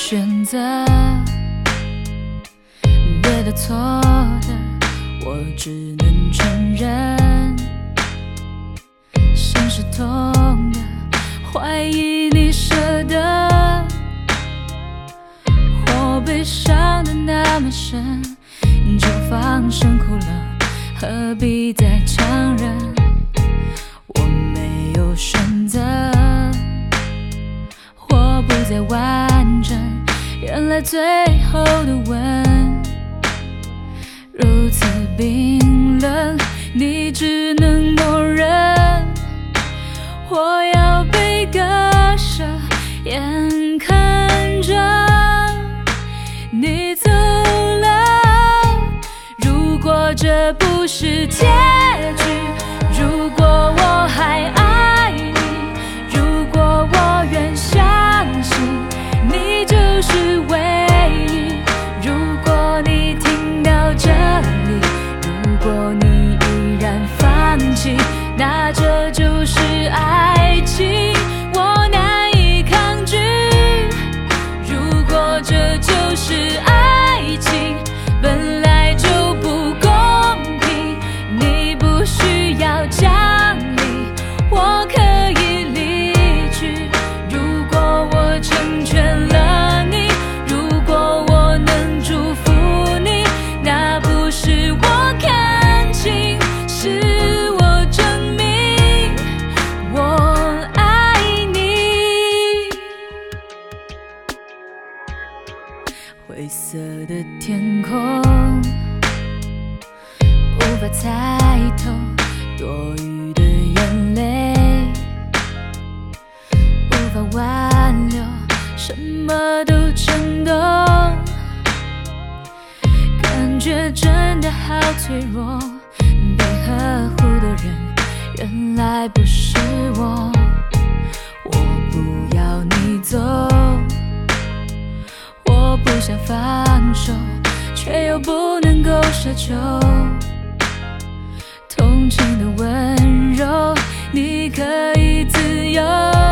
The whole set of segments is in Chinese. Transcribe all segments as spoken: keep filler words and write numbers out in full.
选择，对的错的，我只能承认。心是痛的，怀疑你舍得，我悲伤的那么深，就放声哭了，何必再强忍？我没有选择，我不再完整，原来最后的吻如此冰冷，你只能默认。我要被割舍，眼看着你走了。如果这不是结局，如果我还爱你，如果我愿相信你就是唯一，如果你听到这里，如果你依然放弃，那这就是爱情，我难以抗拒。如果这就是爱情，本来就不公平，你不需要讲理，我可以离去。如果我成全了你，如果我能祝福你，那不是我看清，是我证明我爱你。灰色的天空，无法猜透多余的眼泪，无法挽留，什么都震动，感觉真的好脆弱，被呵护的人原来不是我。我不要你走，我不想放手，却又不能够奢求同情的温柔，你可以自由，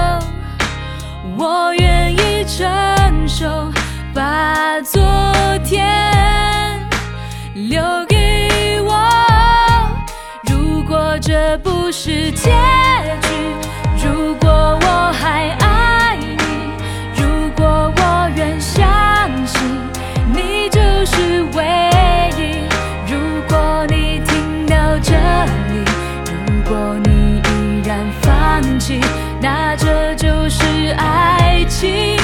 我愿意承受，把昨天留给我。如果这不是结局，如果我还爱你，如果我愿相信你就是唯一，如果你听到这里，如果你依然放弃，那这就是爱情。